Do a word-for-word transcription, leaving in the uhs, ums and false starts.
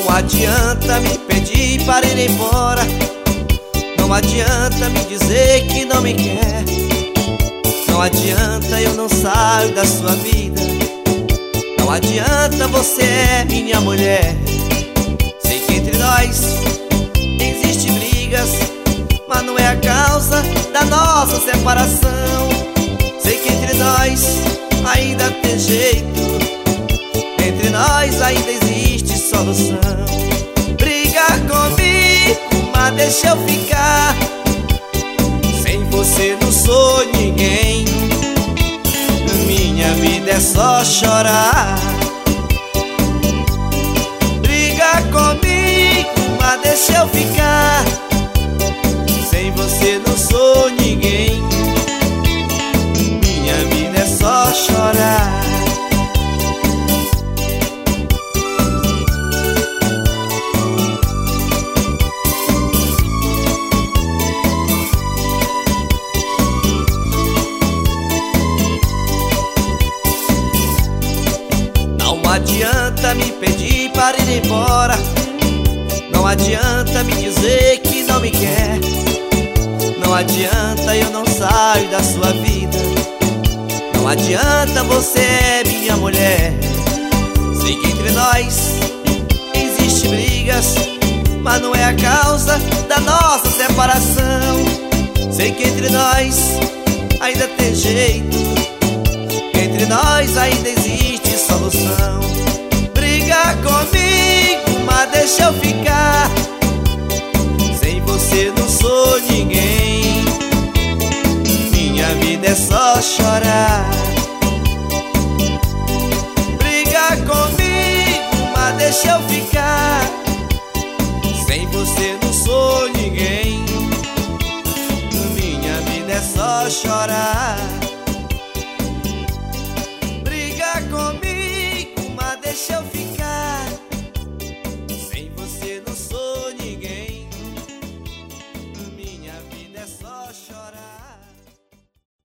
Não adianta me pedir para ir embora, não adianta me dizer que não me quer, não adianta eu não saio da sua vida, não adianta você é minha mulher. Sei que entre nós existe brigas, mas não é a causa da nossa separação. Sei que entre nós ainda tem jeito, entre nós ainda existe solução. Briga comigo, mas deixa eu ficar, sem você não sou ninguém, minha vida é só chorar. Briga comigo, mas deixa eu ficar, sem você não sou ninguém, minha vida é só chorar. Não adianta me pedir para ir embora, não adianta me dizer que não me quer, não adianta eu não saio da sua vida, não adianta você é minha mulher. Sei que entre nós existe brigas, mas não é a causa da nossa separação. Sei que entre nós ainda tem jeito, entre nós ainda existe solução. Briga comigo, mas deixa eu ficar, sem você não sou ninguém, minha vida é só chorar. Briga comigo, mas deixa eu ficar, sem você não sou ninguém, minha vida é só chorar.